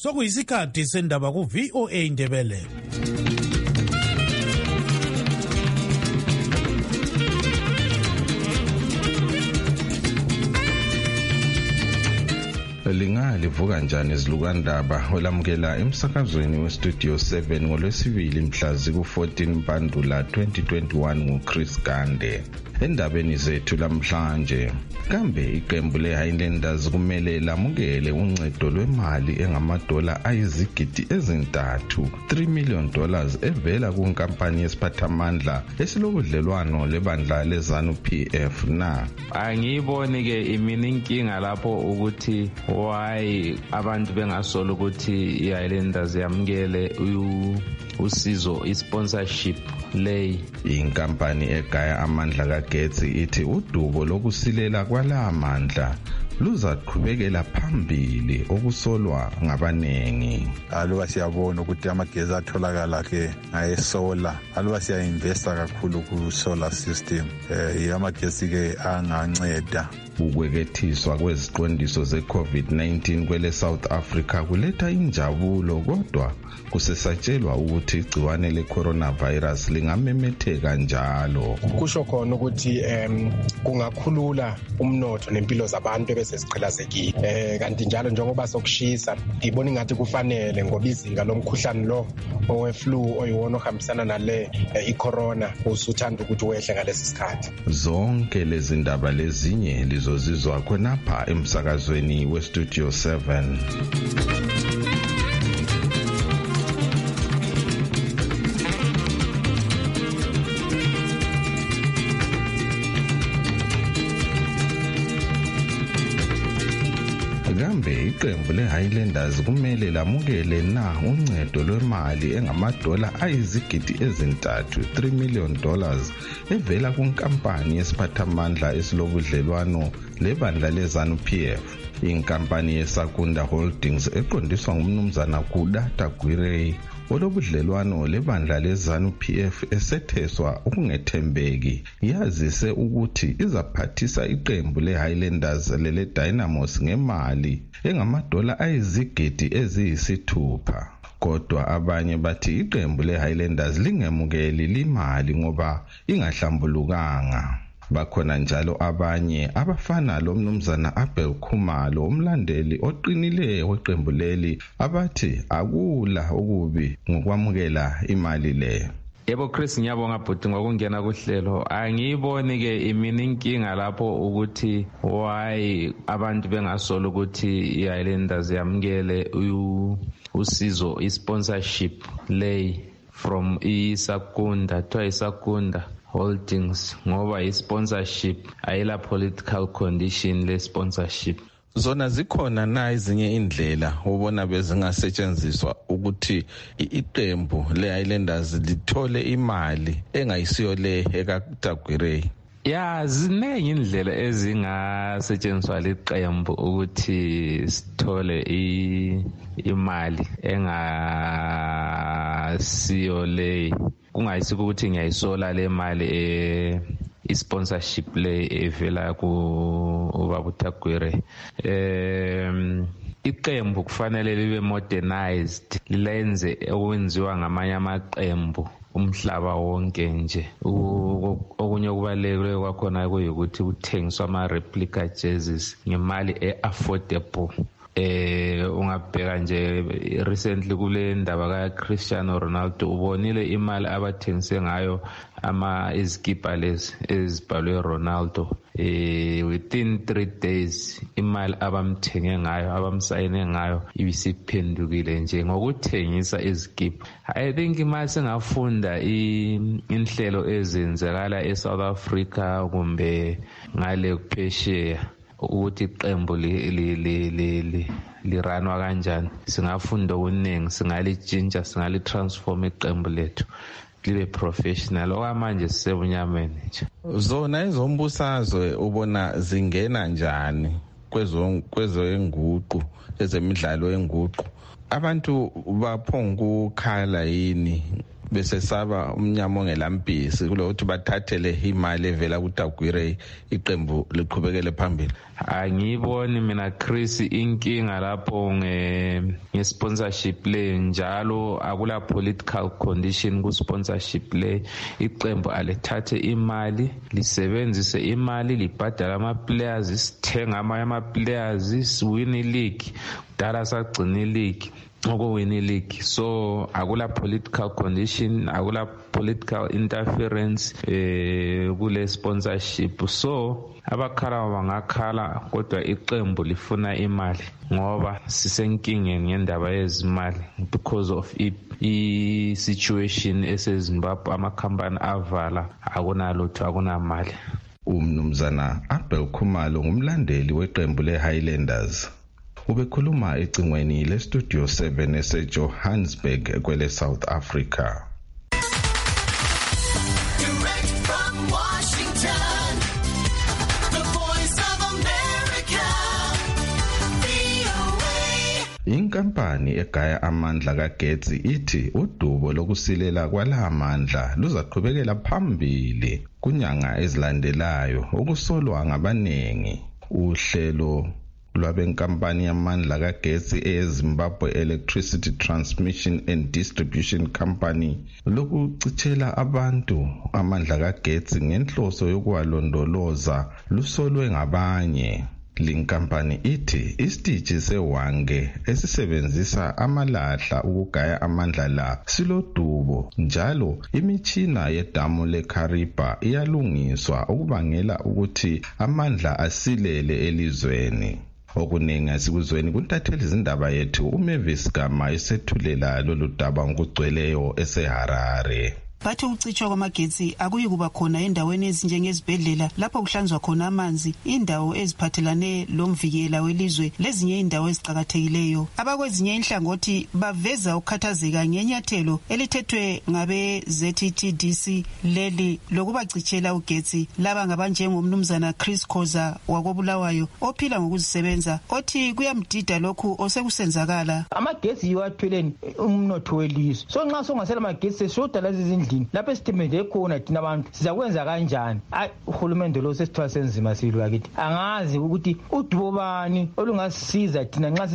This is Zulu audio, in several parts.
Sokuyisikhathi sendaba ku VOA Indebele. Livuka njani izilukandaba olamukela emsakazweni westudio 7 ngolwesibili mhla ziku-14 Mpandula 2021 nguChris Gande. Endabeni zethu lamhlanje, kambe iqembu le-Highlanders kumele lamukele uncedo lwemali engamadola ayizigidi ezintathu, $3 million evela kunkampani yesiphathamandla esilobudlelwano lebandla leZANU-PF na? Angiyiboni-ke imini inkinga lapho ukuthi why abantu bengasola ukuthi i-Highlanders yamukele usizo i-sponsorship lay. Inkampani egaya amandla kagetsi ithi udubo lokusilela kwala mandla luzaqhubekela phambili okusolwa ngabanengi. Aluba siyabona ukuthi amagezi atholakala ke ngayesola, aluba siyainvesta kakhulu ku solar system, amagezi ke anganceda. Ukwekethiswa kweziqondiso ze-COVID-19 kwele South Africa kuletha injabulo, kodwa kusesatshelwa ukuthi igciwane le-coronavirus lingamemetheka njalo. Kusho khona ukuthi kungakhulula umnotho nempilo zabantu ebeseziqhelazekile. Kanti njalo njengoba sokushisa, ngibona ingathi kufanele ngoba izinga lomkhuhlane lo owe-flu oyiwona ohambisana nale i-corona usuthanda ukuthi wehle ngalesi sikhathi. Zonke lezi ndaba lezinye lizozizwa khonapha emsakazweni westudio 7. Kambe iqembu le-Highlanders kumele lamukele na uncedo lwemali engamadola ayizigidi ezintathu, $3 million evela kunkampani yesiphathamandla esilobudlelwano lebandla leZANU-PF. Inkampani yeSakunda Holdings eqondiswa ngumnumzana Kudata Gwirei olobudlelwano lebandla leZANU-PF esetheswa ukungethembeki yazise ukuthi izaphathisa iqembu le-Highlanders lele Dynamos ngemali engamadola ayizigidi eziyisithupha. Kodwa abanye bathi iqembu le-Highlanders lingemukeli limali ngoba ingahlambulukanga. Bakhona njalo abanye abafana lomnumzana Abel Khumalo, umlandeli oqinileyo weqembu leli, abathi akula okubi ngokwamukela imali le. Yebo Chris, ngiyabonga bhuti ngokungena kuhlelo. Angiyiboni-ke imini inkinga lapho ukuthi why abantu bengasola ukuthi i-Highlanders yamukele usizo i-sponsorship lay from iSakunda to iSakunda Holdings ngoba i-sponsorship ayila political condition le-sponsorship. Zona zikhona na ezinye indlela ubona bezingasetshenziswa ukuthi iqembu le-Highlanders lithole imali engayisiyo le ekaDagwirei? Ya, ziningi indlela ezingasetshenziswa liqembu ukuthi sithole imali engasiyo le. Kungayisiko ukuthi ngiyayisola le mali i-sponsorship le evela ku ubaba uTagwirei. Iqembu kufanele libe modernized, lilenze okwenziwa ngamanye amaqembu umhlaba wonke nje. Okunye okubalulekile kwakhona kuyikuthi kuthengiswa ama-replica jerseys ngemali e-affordable. Ungabheka nje recently kule ndaba kaCristiano Ronaldo, ubonile imali abathengise ngayo izikipa lezi ezibhalwe Ronaldo. Within 3 days imali abamthenge ngayo, abamsayine ngayo ibisiphendukile nje ngokuthengisa izikipa. I think imali singafunda inhlelo ezenzakala eSouth Africa kumbe ngale phesheya ukuthi iqembu liranwa kanjani. Singafunda okuningi, singalitshintsha, singalitransform iqembu lethu libe professional. Okwamanje sisebunyameni nje. Zona ezombusazwe ubona zingena njani kwezenguqu, ezemidlalo yenguqu? Abantu baphonga ukukhala yini besesaba umnyama ongelambisi kulokuthi bathathele imali evela kuTagwire iqembu liqhubekele phambili? Angiyiboni mina Chris inkinga lapho nge-sponsorship le, njalo akula political condition ku-sponsorship le. Iqembu alithathe imali lisebenzise imali libhadala ama-players, sithenga amanye ama-players, siwin i-league, kudala sagcina i-league okuwini league. So akula political condition, akula political interference kule sponsorship. So abakhala bangakhala, kodwa iqembu lifuna imali ngoba sisenkingeni ngendaba yezimali because of i-situation eseZimbabwe, amakhampani avala, akunalutho, akunamali. Umnumzana Abel Khumalo ngumlandeli weqembu le-Highlanders. Ubekhuluma ecingweni le-Studio 7 eseJohannesburg kwele South Africa. Direct from Washington, the Voice of America, VOA. Inkampani egaya amandla kagetsi ithi udubo lokusilela kwala amandla luzaqhubekela phambili kunyanga ezilandelayo okusolwa ngabanengi. Uhlelo lwabenkampani yamandla kagetsi eZimbabwe Electricity Transmission and Distribution Company lokucithela abantu amandla kagetsi ngenhloso yokuwalondoloza lusolwe ngabanye. Linkampani ithi isiteji seWange esisebenzisa amalahla ukugaya amandla la silodubo, njalo imitshina yedamu leKariba iyalungiswa ukubangela ukuthi amandla asilele elizweni. Okuningi asikuzweni kuntatheli izindaba yethu uMavis Gama esethulela lolu daba ngokugcweleyo eseHarare. Bathi ukucitshwa kwamagetsi akuyi kuba khona endaweni ezinjengezibhedlela lapho kuhlanzwa khona amanzi, indawo eziphathelane lomvikela welizwe lezinye indawo eziqhakathekileyo. Abakwezinye inhlangothi baveza ukukhathazeka ngenyathelo elithethwe ngabe ZETDC leli lokubacitshela ugetsi. Laba ngabanjengomnumzana Chris Khoza wakobulawayo ophila ngokuzisebenza, othi kuyamdida lokhu osekusenzakala. Amagetsi yiwathweleni umnotho welizwe. So nxa songasela amagetsi seshoda lezindlu lapho esitimende khona thina abantu sizakwenza kanjani? Uhulumende lo sesithwala senzima silwa kithi. Angazi ukuthi udubo bani olungasisiza thina nxa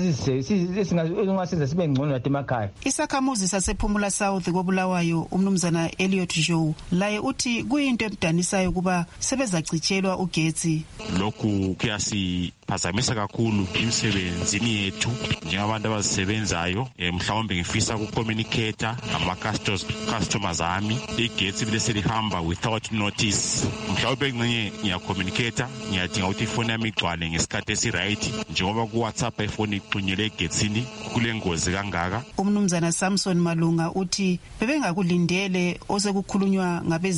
singasiza sibe ngcono nathi emakhaya. Isakhamuzi sasePhumula South kobulawayo umnumzana Elliot Joe laye uthi kuyinto ebudanisayo kuba sebezacitshelwa ugetsi. Lokhu kuyasiphazamisa kakhulu emsebenzini yethu njengabantu abazisebenzayo. Mhlawumbe ngifisa ukucommunicate ama-customers ami igetsi bese lihamba without notice. Mhlawumbe ngene ngiyacommunicate, ngiyadinga ukuthi ifoni yami igcwale ngesikhathi esiright, njengoba ku-WhatsApp ifoni ixhunyelwe egetsini kule ngozi kangaka. Umnumzana Samson Malunga uthi bebengakulindele osekukhulunywa ngabe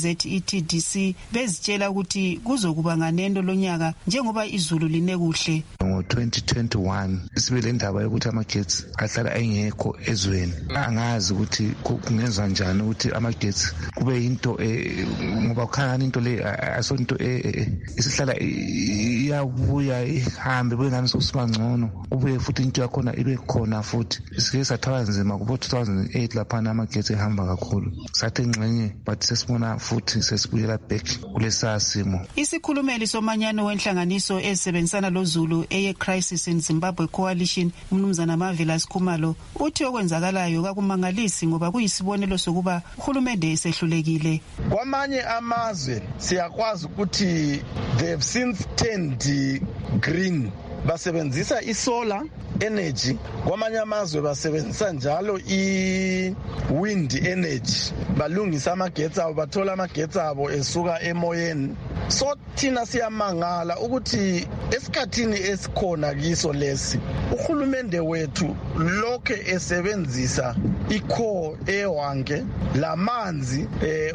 ZETDC bezitshela ukuthi kuzokuba nganeno lonyaka njengoba izulu line kuhle. Ngo-2021 sibe le ndaba yokuthi amagetsi ahlala engekho ezweni. Angazi ukuthi kungenza njani ukuthi amagetsi kube into ngoba kukhanya into le asonto isihlala iyabuya ihambe bengani sokusiba ngcono, ubuye futhi into yakhona ibe khona futhi. Sike sathwala nzima kubo 2008 lapha amagetsi ehamba kakhulu, sathe ngxenye but sesibona futhi sesibuyela back kulesa simo. Isikhulumeli somanyano wenhlanganiso ezisebenzisana loZulu eye-Crisis in Zimbabwe Coalition umnumzana Marvelous Khumalo uthi okwenzakalayo kakumangalisi ngoba kuyisibonelo sokuba uhulumende esehlulekile. Kwamanye amazwe siyakwazi ukuthi they have since turned green, basebenzisa isolar energy. Kwamanye amazwe basebenzisa njalo i-wind energy, balungisa amagetsi abo, bathola amagetsi abo esuka emoyeni. So thina siyamangala ukuthi esikhathini esikhona kiso lesi uhulumende wethu lokho esebenzisa ikho eWange lamanzi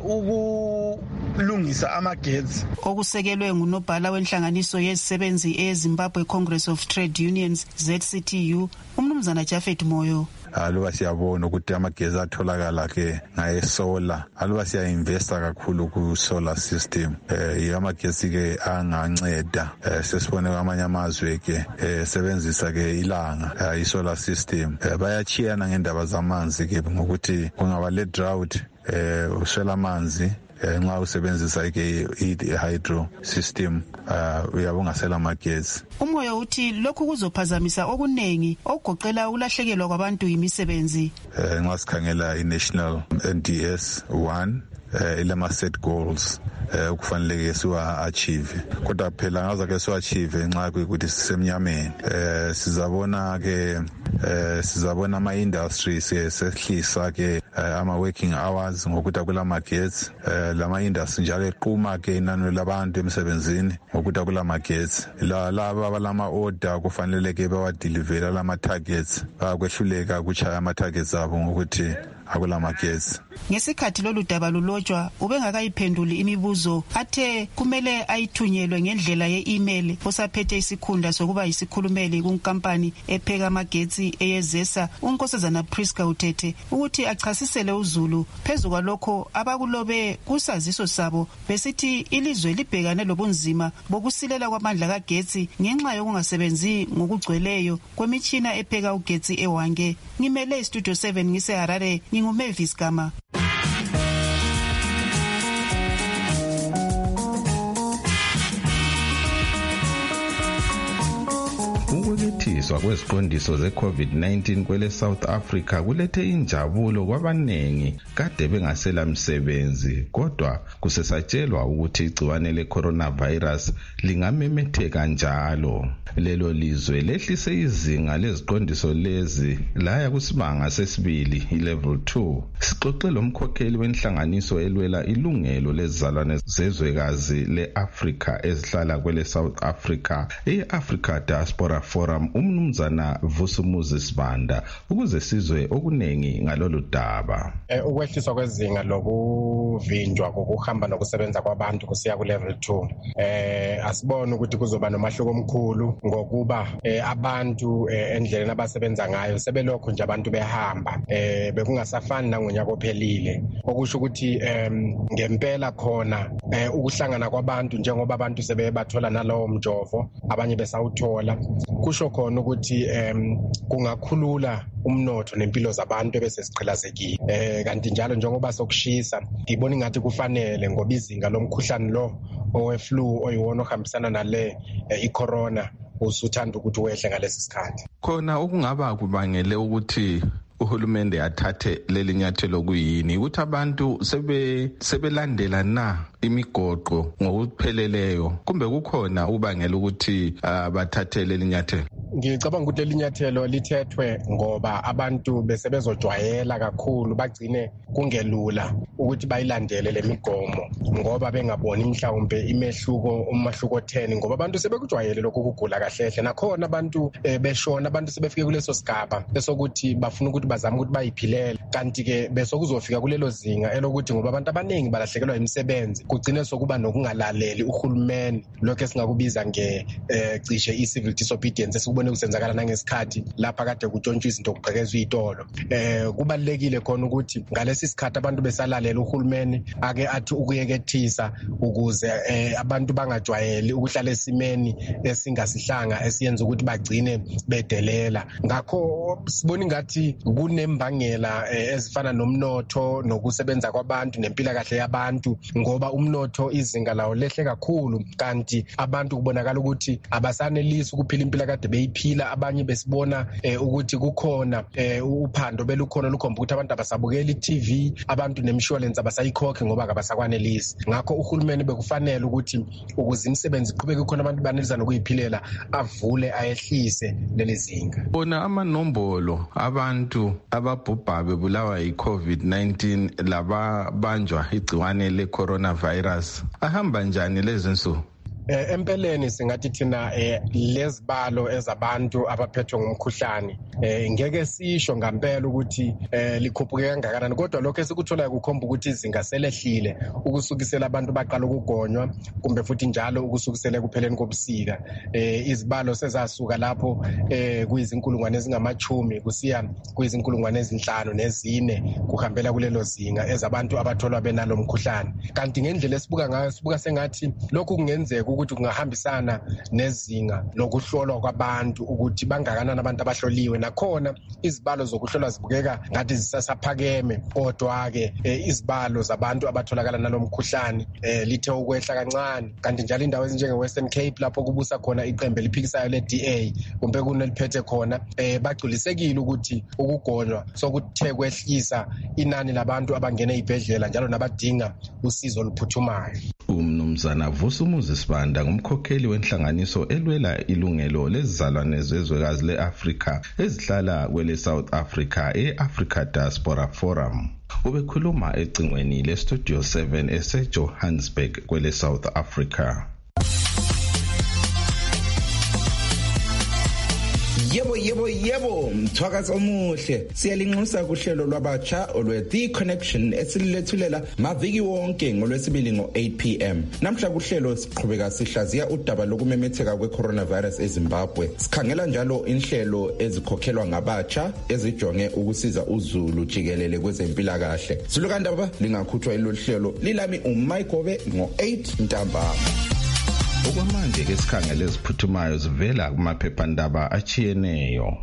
ukulungisa amagetsi. Okusekelwe ngunobhala wenhlanganiso yezisebenzi eZimbabwe Congress of Trade Unions ZCTU umnumzana Jafet Moyo. Aluba siyabona ukuthi amagetsi atholakala ke ngayesolar, aluba siya-investa kakhulu ku-solar system. Amagetsi ke anganceda, sesibone kwamanye amazwe ke sebenzisa ke ilanga, i-solar system. Bayachiyana ngendaba zamanzi ke ngokuthi kungaba le drought uswela amanzi nxa usebenzisa i-hydro system uyabe ungasela amagesi. Umoyo uthi lokhu kuzophazamisa okuningi okugoqela ukulahlekelwa kwabantu imisebenzi. Nxa sikhangela i-National NDS 1 ilama set goals ukufanele siwa-achieve, kodwa phela ngazake siwa-achieve nxa kuyikuthi sisemnyameni. Sizabona ama-industries sehlisa ke ama-working hours ngokuthi kulamagetsi, lama-industry njalo equma ke inani labantu emsebenzini ngokuthi kulamagetsi. Laba abalama-order kufanele ke bawadilivela lama-targets, bakwehluleka ukuchaya ama-targets abo ngokuthi akulamagetsi. Ngesikhathi lolu daba lulotshwa ubengakayiphenduli imibuzo athe kumele ayithunyelwe ngendlela ye-email osaphethe isikhundla sokuba yisikhulumeli kunkampani epheka amagetsi eyezesa uNkosazana Priska Uthethe ukuthi achasisele uZulu phezu kwalokho abakulobe kusaziso sabo besithi ilizwe libhekane lobunzima bokusilela kwamandla kagetsi ngenxa yokungasebenzi ngokugcweleyo kwemitshina epheka ugetsi ewange. Ngimele Studio 7 ngiseHarare, nginguMavis Gama. Ukwethiswa kweziqondiso ze-COVID-19 kwele South Africa kulethe injabulo kwabanengi kade bengasela msebenzi, kodwa kusesatshelwa ukuthi igciwane le-coronavirus lingamemetheka njalo. Lelo lizwe lehlise izinga leziqondiso lezi laya kusimanga sesibili, i-level 2. Sixoxe lomkhokheli wenhlanganiso elwela ilungelo lezizalwane zezwekazi le-Afrika ezihlala kwele South Africa, i-Africa Diaspora Forum, umnumzana Vusumuzi Sibanda, ukuze sizwe okunengi ngalolu daba. Ukwehliswa kwezinga lokuvinjwa kokuhamba nokusebenza kwabantu kusiya ku-level 2 asibona ukuthi kuzoba nomahluko omkhulu ngokuba abantu endleleni abasebenza ngayo sebelokhu nje abantu behamba bekungasafani nangonyaka ophelile, okusho ukuthi ngempela khona ukuhlangana kwabantu njengoba abantu sebebathola nalowo mjovo abanye besawuthola, kusho khona ukuthi kungakhulula umnotho nempilo zabantu bese siqhelazekile. Kanti njalo njengoba sokushisa ngibona ingathi kufanele ngoba izinga lomkhuhlane lo oweflu oyiwona ohambisana nale i-corona usuthanda ukuthi wehle ngalesi sikhathi. Khona okungaba kubangele ukuthi uhulumende athathe leli nyathelo kuyini ukuthi abantu sebelandela na imigoqo ngokupheleleyo, kumbe kukhona ubangela ukuthi bathathe leli nyathelo? Ngicabanga ukuthi leli nyathelo lithethwe ngoba abantu besebezojwayela kakhulu bagcine kungelula ukuthi bayilandele lemigomo ngoba bengaboni mhlawumbe umahluko 10 ngoba abantu sebekujwayele lokhu kugula kahlehle. Nakhona abantu beshona, abantu sebefike kuleso sigaba besokuthi bafuna ukuthi bazama ukuthi bayiphilele, kanti ke besokuzofika kulelo zinga elokuthi ngoba abantu abaningi balahlekelwa imisebenzi kugcine sokuba nokungalaleli uhulumeni, lokho esingakubiza cishe i-civil disobedience esibone kusenzakala nangesikhathi lapha kade kutshontshwa izinto kuqhekezwa izitolo. Kubalekile khona ukuthi ngalesi sikhathi abantu besalalela uhulumeni ake athi ukuyekethisa ukuze abantu bangajwayeli ukuhlala esimeni esingasihlanga esiyenza ukuthi bagcine bedelela. Ngakho sibona ngathi kunembangela ezifana nomnotho nokusebenza kwabantu nempilakahle yabantu, ngoba umnotho izinga lawo lehle kakhulu kanti abantu kubonakala ukuthi abasanelisi ukuphila impilo kade beyiphila. Abanye besibona ukuthi kukhona uphando belukhona lukhomba ukuthi abantu abasabukela i-TV, abantu ne-insurance abasayikhokhe ngoba akabasakwanelisi. Ngakho uhulumeni bekufanele ukuthi ukuze imisebenzi iqhubeke khona abantu banelisa nokuyiphilela avule ayehlise leli zinga. Bona amanombolo abantu ababhubha bebulawa yi-COVID-19 lababanjwa igciwane le-coronavirus ahamba njani lezi nsuku? Empeleni singathi thina lezibalo ezabantu abaphethwe ngumkhuhlane ngeke sisho ngempela ukuthi likhuphuke kangakanani, kodwa lokho esikutholayo kukhomba ukuthi izinga selehlile ukusukisela abantu baqala ukugonywa kumbe futhi njalo ukusukisela kupheleni kobusika. Izibalo sezasuka lapho kuyizinkulungwane ezingama-10 kusiya kuyizinkulungwane ezinhlanu nezine kuhambela kulelo zinga ezabantu abatholwa benalo mkhuhlane. Kanti ngendlela esibuka ngayo sibuka sengathi lokhu kungenzeka ukuthi kungahambisana nezinga lokuhlolwa kwabantu ukuthi bangakanani abantu abahloliwe. Nakhona izibalo zokuhlolwa zibukeka ngathi zisasaphakeme, kodwa-ke izibalo zabantu abatholakala nalomkhuhlane lithe ukwehla kancane. Kanti njalo indawo ezinjenge-Western Cape lapho kubusa khona iqembu eliphikisayo le-DA kumbe kuneliphethe khona bagculisekile ukuthi ukugonywa sokuthe kwehlisa inani labantu abangena ey'bhedlela njalo nabadinga usizo oluphuthumayo. Umnumzana Vusumuzi Sibanda ngumkhokheli wenhlanganiso elwela ilungelo lezizalwane zezwekazi le-Afrika ezihlala kwele South Africa e-Africa Diaspora Forum. Ubekhuluma ecingweni le-Studio 7 ese-Johannesburg kwele South Africa. Yebo, mthwakazi omuhle. Siyalinxusa kuhlelo lwabatsha olwe-The Connection esililethulela maviki wonke ngolwesibili ngo-8 p.m. Namhla kuhlelo siqhubeka sihlaziya udaba lokumemetheka kwe-coronavirus eZimbabwe. Sikhangela njalo inhlelo ezikhokhelwa ngabatsha ezijonge ukusiza uzulu jikelele kwezempilakahle. Zulukandaba lingakhutshwa ilolu hlelo lilami uMayigobe ngo-8 ntambama. Okwamanje ke sikhangele eziphuthumayo zivela kumaphephandaba achiyeneyo.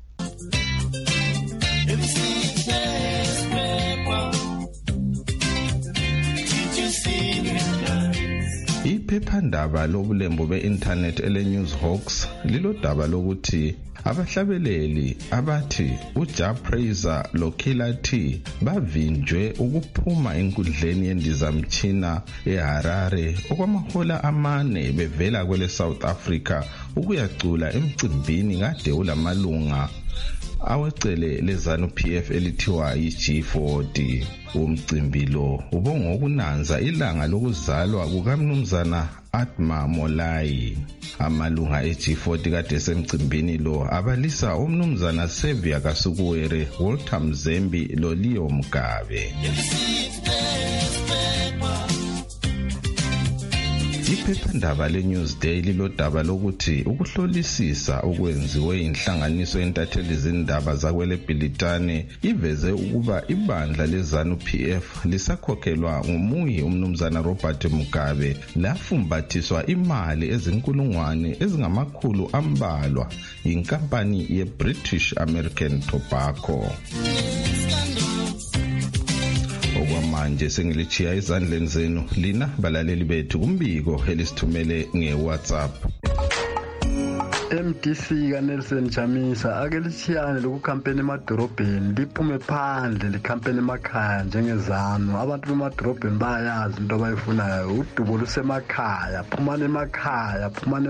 Iphephandaba lobulembo be-internet ele-Newshawks lilodaba lokuthi abahlabeleli abathi uJa Praiser loKiller T bavinjwe ukuphuma enkundleni yendizamtshina eHarare okwamahola amane bevela kwele South Africa ukuyacula emcimbini kade ulamalunga awecele lezanu PF elithiwa iG40. Umcimbi lo ubonga ukunanza ilanga lokuzalwa kukaMnumzana Atma Molai. Amalunga eG40 kade semcimbini lo abalisa uMnumzana Xavier Kasukuwere, Walter Mzembi lo Leo Mugabe. Iphephandaba le-Newsday lilodaba lokuthi ukuhlolisisa okwenziwe inhlanganiso yentatheli zindaba zakwele Bhilitane iveze ukuba ibandla lezanu PF lisakhokhelwa ngomunye uMnumzana Robert Mugabe lafumbathiswa imali ezinkulungwane ezingamakhulu ambalwa yinkampani ye-British American Tobacco. Okwamanje sengilichiya izandleni zenu lina balaleli bethu kumbiko elisithumele nge-WhatsApp. MDC kaNelson Chamisa akelithiyane lokukhampeni emadorobheni liphume phandle likhampeni emakhaya njengezanu. Abantu bemadorobheni bayazi into abayifunayo, udubo lusemakhaya, phumani emakhaya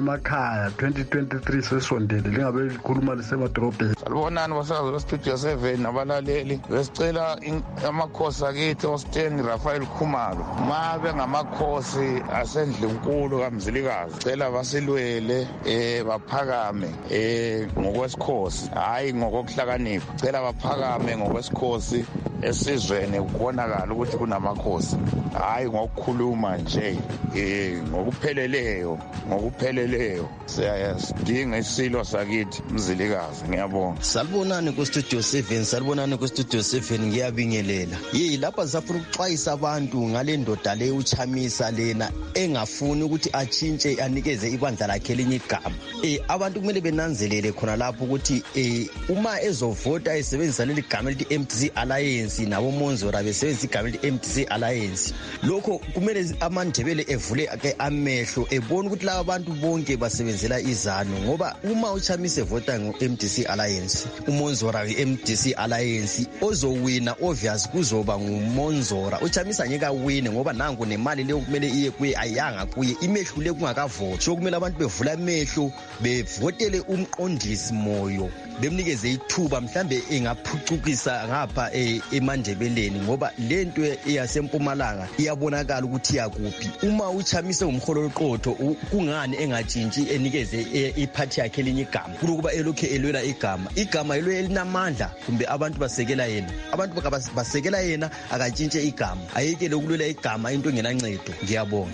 2023 sesondele lingabe likhuluma lisemadorobheni. Salibonani basakazi bestudio 7 nabalaleli, besicela amakhosi akithi oSteni Raphael Khumalo mabe ngamakhosi asendlinkulu kaMzilikazi cela basilwele baphakame ngokwesikhosi hayi ngokuhlakanipha. Cela baphakame ngokwesikhosi esizweni kubonakala ukuthi kunamakhosi hayi ngokukhuluma nje ngokupheleleyo siyadinga isilo sakithi Mzilikazi. Ngiyabonga. Salibonani kustudio 7 ngiyabingelela. Lapha safuna ukuxwayisa abantu ngale ndoda le uChamisa lena engafuni ukuthi atshintshe anikeze ibandla lakhe elinye igama. Abantu kumele benanzelele khona lapho ukuthi uma ezovota esebenzisa leli gama elithi MDC Alliance nabo Monzora besebenzisa igama elithi MDC Alliance, lokho kumele amandebele evule ke amehlo ebona ukuthi laba abantu bonke basebenzela izanu, ngoba uma uChamisa evota ngo-MDC Alliance, uMonzora we-MDC Alliance ozowina obvious kuzoba nguMonzora. uChamisa ngeke awine ngoba nangu nemali leyo kumele iye kuye ayanga kuye, imehlo le kungakavoti. So kumele abantu bevula amehlo bevotele umqondisi moyo, bemnikeze ithuba mhlambe engaphucukisa ngapha emandebeleni, ngoba lento eyasempumalanga iyabonakala ukuthi yakuphi. Uma uChamisa umholo loqotho kungani engatshintshi enikeze iphathi yakhe elinye igama kulokuba elokhe elwela igama yilo elinamandla, kumbe abantu basekela yena, abantu basekela yena akatshintshe igama, ayekele ukulwela igama into engenancedo. Ngiyabonga.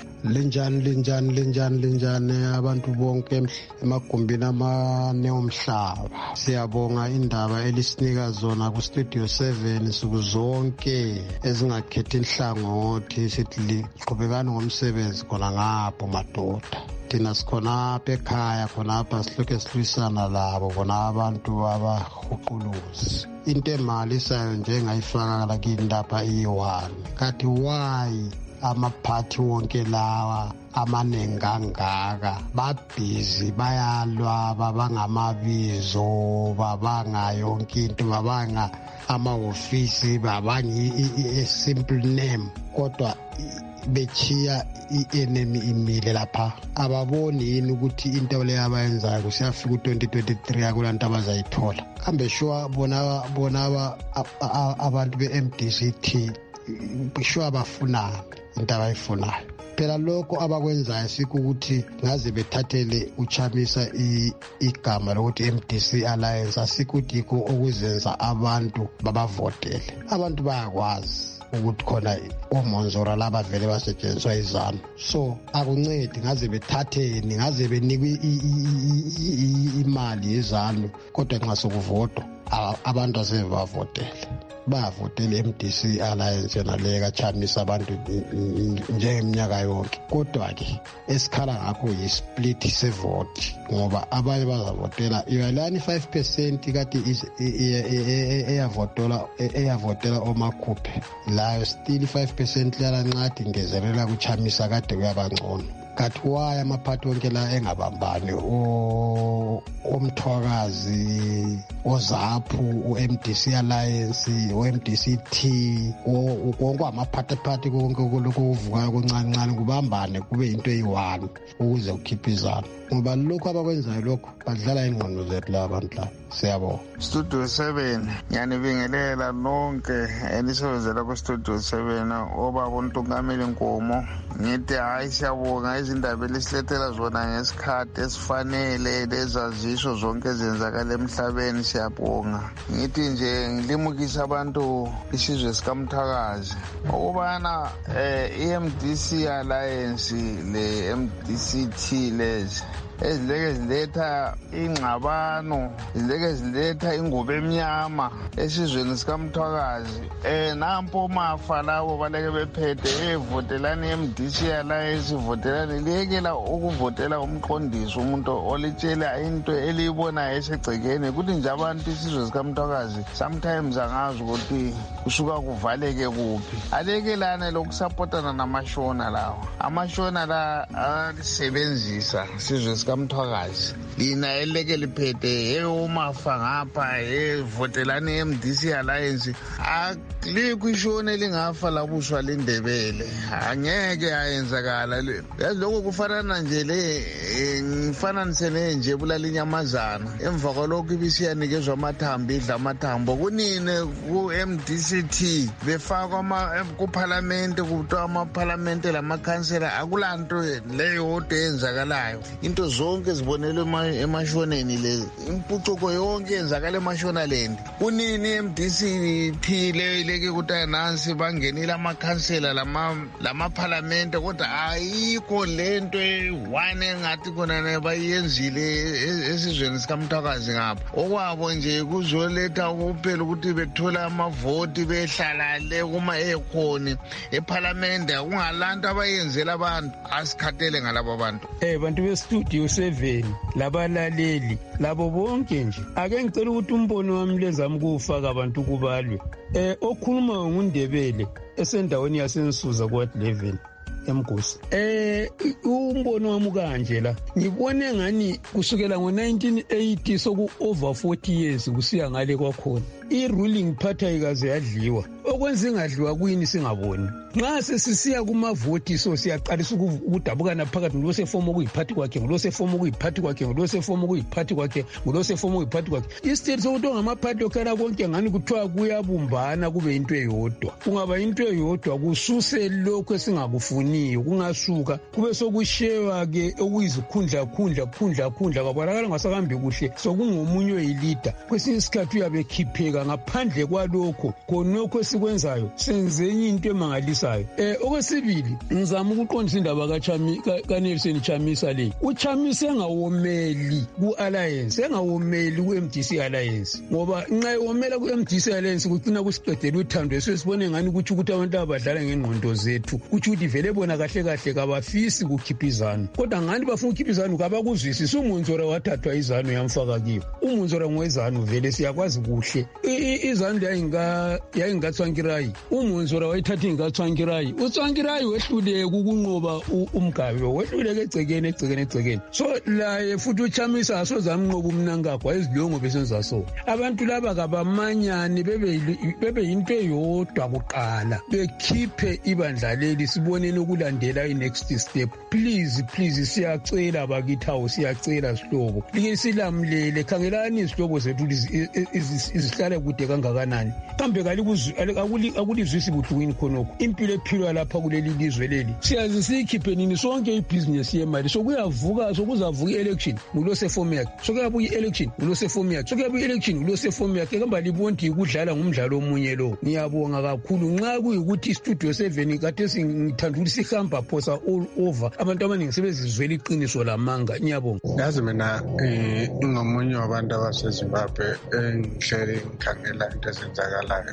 Linjani abantu bonke emagumbini amane omhlaba. Siyabonga indaba elisinika zona ku Studio 7 nsuku zonke ezingakhethi inhlangothi, sithi liqhubekani ngomsebenzi khona ngapho madoda. thina sikhonapha ekhaya khonapha silokhu silwisana labo bona abantu abahuquluzi. Into emalisayo nje engayifaka kini lapha iyi-1 kathi why amaphathi wonke lawa amaningi kangaka babhizi bayalwa babangamabizo babanga yonke into babanga amahofisi babanga i-simple name kodwa bechiya i-enemy imile lapha. Ababoni yini ukuthi into leyo abayenzayo kusiyafika u-2023 akulanto abazayithola? Kambe sure bona abantu be-MDCT sure bafunanga into abayifunayo. Phela lokho abakwenzayo sikho ukuthi ngaze bethathele uChamisa igama lokuthi MDC Alliance asikuthi yikho okuzenza abantu babavotele. Abantu bayakwazi ukuthi khona omonzora laba vele basetshenziswa izanu. So akuncedi ngaze bethatheni ngaze benikwe imali yezanu kodwa nxa sokuvoto abantu asebavotele. Bavotele MDC Alliance nale kaChamisa abantu njengeminyaka yonke. Kodwa ke esikhala ngakho yi-split sevote ngoba abanye bazavotela iyalani 5% kati eyavotela omakhuphe layo still 5% lalancadi ingezelela kuChamisa kade kuyabangcono. Kathi waya amaphathi wonke la engabambani omthwakazi oZaphu uMDC Alliance uMDCT konke amaphathi konke lokuvukayo koncancane kubambane kube into eyi-1 ukuze ukhiphe izalo ngoba lokho abakwenzayo lokho badlala ingqondo zethu la abantu la. Siyabonga. Studio 7 ngiyanibingelela lonke elisebenzela ku-Studio 7 obaba uNtungameli Nkomo. Ngithi hayi siyabonga izindaba elisilethela zona ngesikhathi esifanele lezaziso zonke ezenzakala emhlabeni siyabonga. Ngithi nje ngilimukisa abantu isizwe sikaMthakazi ukubana i-MDC Alliance le MDCT lezi ezileke ziletha ingxabano izileke ziletha ingubo emnyama esizweni sikaMthwakazi. Nampo mafa labo baleke bephethe evotelani MDC Alliance votelani liyekela ukuvotela umqondisi umuntu olitshela into eliyibona esegcekeni ukuthi nje abantu isizwe sikaMthwakazi sometimes angazi ukuthi kusuka kuvaleke kuphi. Alekelane lokusapotana namashona lawo. Amashona la alisebenzisa isizwe sikaMthwakazi lina eleke liphethe umafa ngapha votelani MDC Alliance alikho ishona elingafa labuswa lindebele angeke ayenzakala. Yazi lokho kufanana nje ngifananise nje bulala inyamazana emva kwalokho ibisiyanikezwa amathambo idla amathambo kunini ku-MDCT befakwa kuparlamente kuthiwa amaparlamente lamakhansela akulanto leyo odwa eyenzakalayo. Into zonke zibonelwe emashoneni lezi impucuko yonke yenzakala emashonaleni. Kunini MDCT leke ukuthi nansi bangenile amakhansela lamaparlamente kodwa ayikho lento eyi-1 engathi khona bayiyenzile esizweni sikaMthwakazi ngapha. Okwabo nje kuzoletha kuphela ukuthi bethola amavoti behlalale kuma ekhoni eparlamente kungalanto abayenzela abantu asikhathele ngalabo abantu. Bantu bestudio 7 labalaleli labo bonke nje ake ngicela ukuthi umbono wami lezami kuwufaka abantu kubalwe. Okhuluma nguNdebele esendaweni yasensuza kwa 11 eMgosi. Umbono wami kanje la ngibone ngani kusukela ngo1980 soku over 40 years kusiya ngale kwakhona i-ruling party ayikaze yadliwa. Okwenza ingadliwa kuyini singaboni. Nxa sesisiya kumavoti so siyaqalisa ukudabukana phakathi ngolosefoma okuyiphathi kwakhe ngolosefoma okuyiphathi kwakhe ngolosefoma okuyiphathi kwakhe ngolosefoma okuyiphathi kwakhe. Istate sokuthi ngamaphathi okhala konke ngani kuthiwa kuyabumbana kube into eyodwa. Kungaba into eyodwa kususe lokho esingakufuniyo kungasuka kube sokushewa ke okuyizikhundla kwabonakala ngasakambi kuhle sokungomunye oyilida. Kwesinye isikhathi uyabe khipheka melika ngaphandle kwalokho khonokho esikwenzayo senze enye into emangalisayo. Okwesibili ngizama ukuqondisa indaba kaNelson Chamisa le. UChamisa engawomeli ku-Alliance, engawomeli ku-MDC Alliance, ngoba nxa ewomela ku-MDC Alliance kucina kusiqedela uthando esibone ngani kuthi ukuthi abantu abadlala ngengqondo zethu, kuthi ukuthi vele bona kahle kahle kabafisi kukhipha izanu, kodwa ngani bafuna ukukhipha izanu kabakuzwisisi. uMunzora wathathwa izanu yamfaka kibo. uMunzora ngowezanu vele siyakwazi kuhle. izanu yayingathwankirayi, uMunzora wayithatha ingathwankirayi. uThwankirayi wehluleke ukunqoba uMgabe, wehluleke egcekeni. So laye futhi uChamisa asoze amnqoba umnankagwa ezilongo besenza so. Abantu laba kabamanyani bebe yinto eyodwa kuqala, bekhiphe ibandla leli sibonene ukulandela i-next step. Please siyacela bakithawo, siyacela sihlobo, like silamlele, khangelani izihlobo zethu izihlale kude kangakanani. Kambe akulizwisi buhlungwini khonokho impilo ephilwa lapha kuleli lizwe leli. Siyazi siyikhiphe nini sonke ibhizinesi yemali, sokuzavuka i-election ngulosefom yakhe, sokuyabuya i-election ngulosefom yakhe, sokuyabuya i-election ngulosefom yakhe. Kamba libonti kudlala ngumdlalo omunye lo. Ngiyabonga kakhulu nxa kuyikuthi istudio 7 kade singithanda ukuthi sihamba phosa all over, abantu abaningi sebezizwela iqiniso lamanga. Ngiyabonga. Yazi mina ngomunye wabantu abaseZimbabwe engihleli ngikhangela into ezenzakalayo,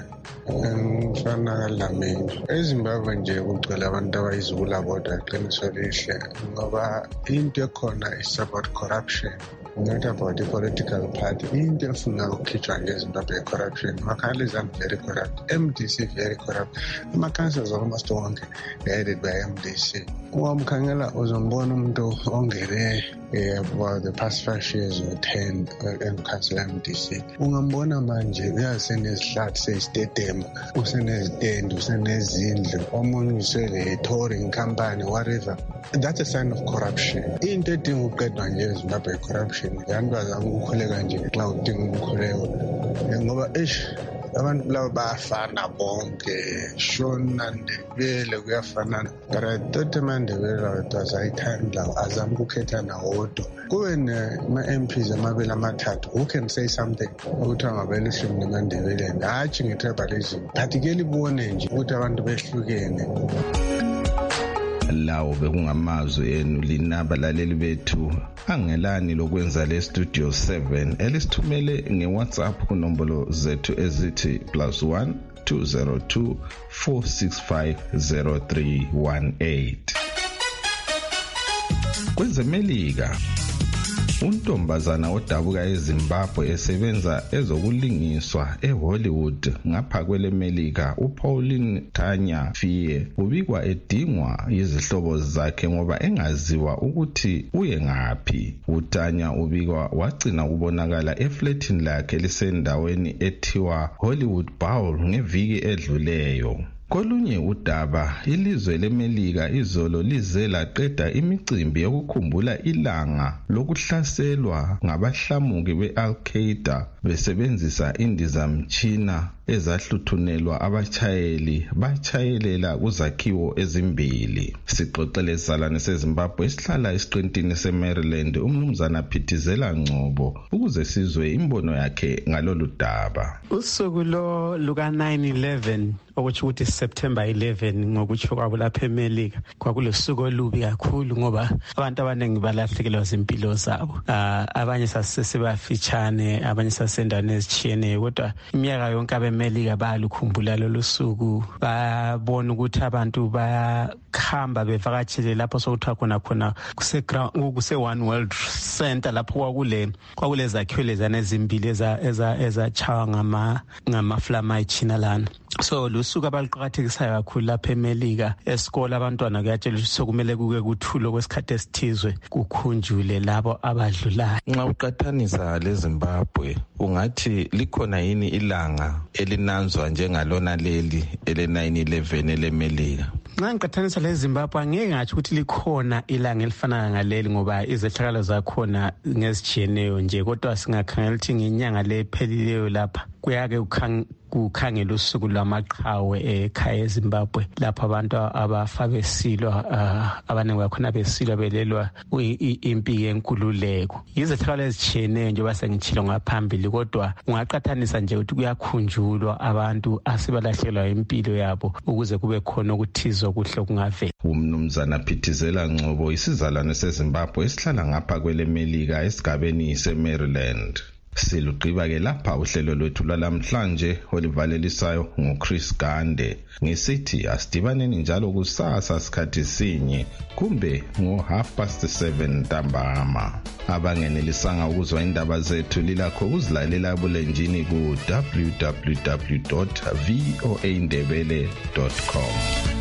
ngifana kaLamini. eZimbabwe nje kugcwele abantu abayizula bodwa, iqiniso lihle, ngoba into ekhona is about corruption, not about the political party. Into efuna ukukhitshwa ngeZimbabwe corruption. Makhalezam very corrupt, MDC very corrupt, ama-councils almost wonke headed by MDC. Wamkhangela uzombona umuntu ongene about the past 5 years or 10 council MDC. Ungambona manje uyasenezihlathi seyistadium, usenezitende, usenezindlu, omunye usele touring company, whatever. That's a sign of corruption. Into edinga ukuqedwa nje eZimbabwe corruption. Abantu bazama ukukhuleka nje xa udinga ukukhuleka, ngoba abantu laba bayafana bonke, Shona Ndebele kuyafanana. But I thought aMandebele azayithanda azama ukukhetha nawodwa. Kube nama-MPs amabili amathathu who can say something ukuthi angabele ishumi namaNdebele, hatshi nge-tribalism. But-ke libone nje ukuthi abantu behlukene. Lawo bekungamazwi enu lina balaleli bethu. Angelani lokwenza le studio 7 elisithumele ngeWhatsApp kunombolo zethu ezithi +1 202 465 0318. KwezeMelika, untombazana odabuka eZimbabwe esebenza ezokulingiswa eHollywood ngapha kweleMelika, uPauline Tanya Fie, ubikwa edingwa yizihlobo zakhe ngoba engaziwa ukuthi uye ngaphi. uTanya ubikwa wagcina kubonakala efletini lakhe lisendaweni ethiwa Hollywood Bowl ngeviki edluleyo. Kolunye udaba, ilizwe leMelika izolo lize laqeda imicimbi yokukhumbula ilanga lokuhlaselwa ngabahlamuki be-Al-Qaeda besebenzisa indizamtshina ezahluthunelwa abatshayeli batshayelela kuzakhiwo ezimbili. Sixoxele salane seZimbabwe esihlala esiqintini seMaryland, umnumzana Phithizela Ngcobo, ukuze sizwe imbono yakhe ngalolu daba. Usuku luka 9/11 okuthi ukuthi September 11 ngokutsho kwabo lapha eMelika kwakulosuku olubi kakhulu ngoba abantu abaningi balahlekelwa izimpilo zabo. Abanye sasebafitshane, abanye sasendaweni ezitshiyeneyo, kodwa iminyaka yonke abeMelika bayalukhumbula lolu suku. Babona ukuthi abantu bayakhamba bevakatshele lapho sokuthiwa khona kuse One World Center lapho kwakule zakhiwo lezana ezimbili ezachawa ngama-flama eChina lana. So lusuku abaluqakathekisayo kakhulu lapha eMelika. Esikole abantwana kuyatshelwa ukuthi sokumele kuke kuthulwe kwesikhathi esithizwe kukhunjule labo abadlulayo. Nxa uqathanisa leZimbabwe, ungathi likhona yini ilanga elinanzwa njengalona leli ele 9/11 eleMelika? Nxa ngiqathanisa leZimbabwe angeke ngathi ukuthi likhona ilanga elifana ngaleli ngoba izehlakalo zakhona ngezitshiyeneyo nje, kodwa singakhangela ukuthi ngenyanga lephelileyo lapha kuyake kukhangela usuku lwamaqhawe ekhaya eZimbabwe lapho abantu abafa besilwa abaningi bakhona besilwa belelwa impi yenkululeko. Izehlakalo ezitshiyeneyo njengoba sengitshilo ngaphambili, kodwa ungaqathanisa nje ukuthi kuyakhunjulwa abantu asebalahlekelwa impilo yabo ukuze kube khona ukuthiza okuhle okungavela. Umnumzana Phithizela Ngcobo isizalwane seZimbabwe esihlala ngapha kwelemelika esigabeni seMaryland. Silugqiba-ke lapha uhlelo lwethu lwalamhlanje olivalelisayo nguChris Gande ngisithi asidibaneni njalo kusasa sikhathi sinye kumbe ngo7:30 ntambama. Abangenelisanga ukuzwa indaba zethu lilakho ukuzilalela ebulenjini ku www.voaindebele.com.